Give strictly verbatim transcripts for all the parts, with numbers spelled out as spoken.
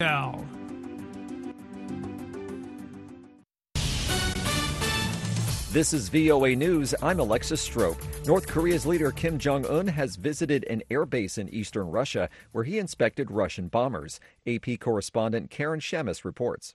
Now. This is V O A News. I'm Alexis Strope. North Korea's leader Kim Jong-un has visited an airbase in eastern Russia where he inspected Russian bombers. A P correspondent Karen Shemis reports.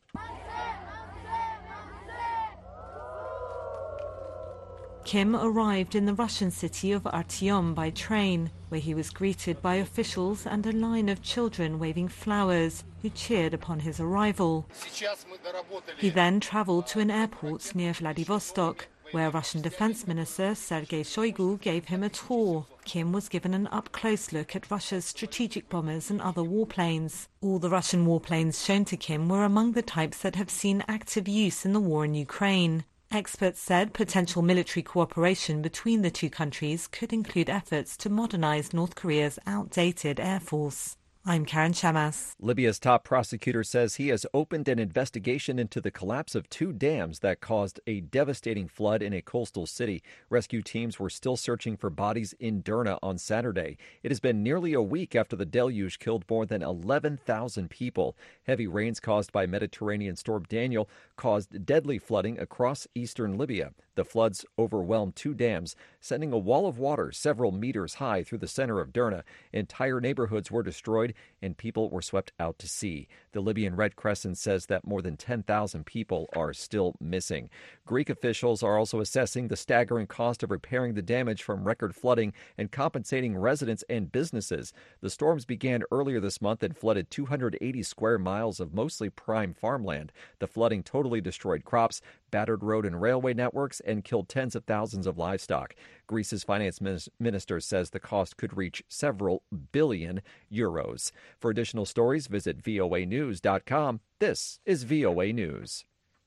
Kim arrived in the Russian city of Artyom by train, where he was greeted by officials and a line of children waving flowers who cheered upon his arrival. He then traveled to an airport near Vladivostok, where Russian Defense Minister Sergei Shoigu gave him a tour. Kim was given an up-close look at Russia's strategic bombers and other warplanes. All the Russian warplanes shown to Kim were among the types that have seen active use in the war in Ukraine. Experts said potential military cooperation between the two countries could include efforts to modernize North Korea's outdated air force. I'm Karen Shemis. Libya's top prosecutor says he has opened an investigation into the collapse of two dams that caused a devastating flood in a coastal city. Rescue teams were still searching for bodies in Derna on Saturday. It has been nearly a week after the deluge killed more than eleven thousand people. Heavy rains caused by Mediterranean storm Daniel caused deadly flooding across eastern Libya. The floods overwhelmed two dams, sending a wall of water several meters high through the center of Derna. Entire neighborhoods were destroyed and people were swept out to sea. The Libyan Red Crescent says that more than ten thousand people are still missing. Greek officials are also assessing the staggering cost of repairing the damage from record flooding and compensating residents and businesses. The storms began earlier this month and flooded two hundred eighty square miles of mostly prime farmland. The flooding totally destroyed crops, battered road and railway networks, and killed tens of thousands of livestock. Greece's finance minister says the cost could reach several billion euros. For additional stories, visit V O A news dot com. This is V O A News.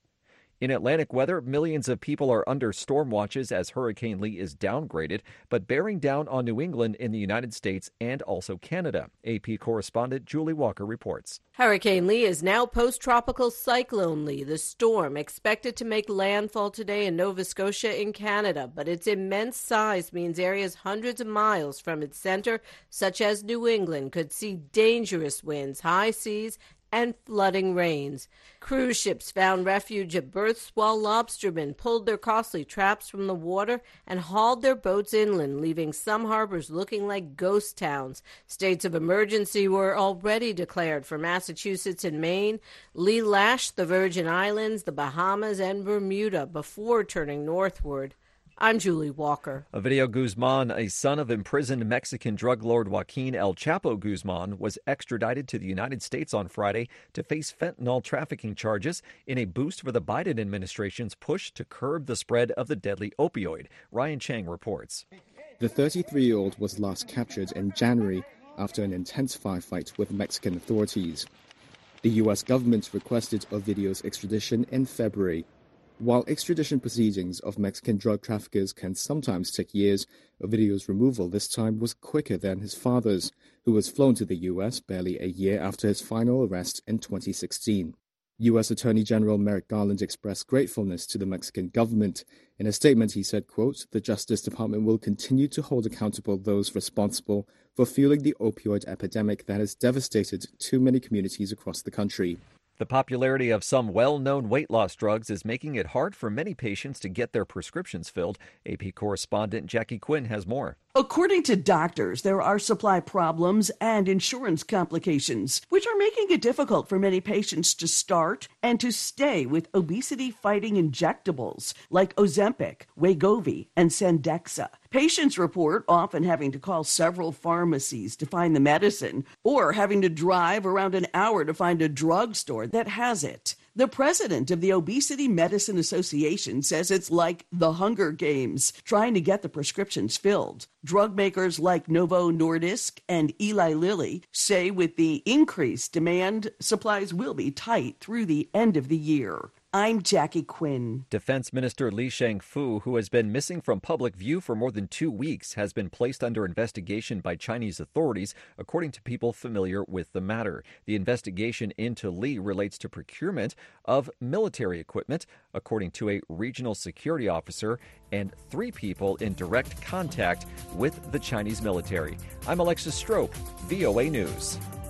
In Atlantic weather, millions of people are under storm watches as Hurricane Lee is downgraded, but bearing down on New England in the United States and also Canada. A P correspondent Julie Walker reports. Hurricane Lee is now post-tropical Cyclone Lee, the storm expected to make landfall today in Nova Scotia in Canada, but its immense size means areas hundreds of miles from its center, such as New England, could see dangerous winds, high seas, and flooding rains. Cruise ships found refuge at berths while lobstermen pulled their costly traps from the water and hauled their boats inland, leaving some harbors looking like ghost towns. States of emergency were already declared for Massachusetts and Maine. Lee lashed the Virgin Islands, the Bahamas, and Bermuda before turning northward. I'm Julie Walker. Ovidio Guzman, a son of imprisoned Mexican drug lord Joaquin El Chapo Guzman, was extradited to the United States on Friday to face fentanyl trafficking charges in a boost for the Biden administration's push to curb the spread of the deadly opioid. Ryan Chang reports. The thirty-three-year-old was last captured in January after an intense firefight with Mexican authorities. The U S government requested Ovidio's extradition in February. While extradition proceedings of Mexican drug traffickers can sometimes take years, Ovidio's removal this time was quicker than his father's, who was flown to the U S barely a year after his final arrest in twenty sixteen. U S Attorney General Merrick Garland expressed gratefulness to the Mexican government. In a statement, he said, quote, "The Justice Department will continue to hold accountable those responsible for fueling the opioid epidemic that has devastated too many communities across the country." The popularity of some well-known weight loss drugs is making it hard for many patients to get their prescriptions filled. A P correspondent Jackie Quinn has more. According to doctors, there are supply problems and insurance complications, which are making it difficult for many patients to start and to stay with obesity-fighting injectables like Ozempic, Wegovy, and Sandexa. Patients report often having to call several pharmacies to find the medicine or having to drive around an hour to find a drugstore that has it. The president of the Obesity Medicine Association says it's like the Hunger Games, trying to get the prescriptions filled. Drug makers like Novo Nordisk and Eli Lilly say with the increased demand, supplies will be tight through the end of the year. I'm Jackie Quinn. Defense Minister Li Shangfu, who has been missing from public view for more than two weeks, has been placed under investigation by Chinese authorities, according to people familiar with the matter. The investigation into Li relates to procurement of military equipment, according to a regional security officer, and three people in direct contact with the Chinese military. I'm Alexis Strope, V O A News.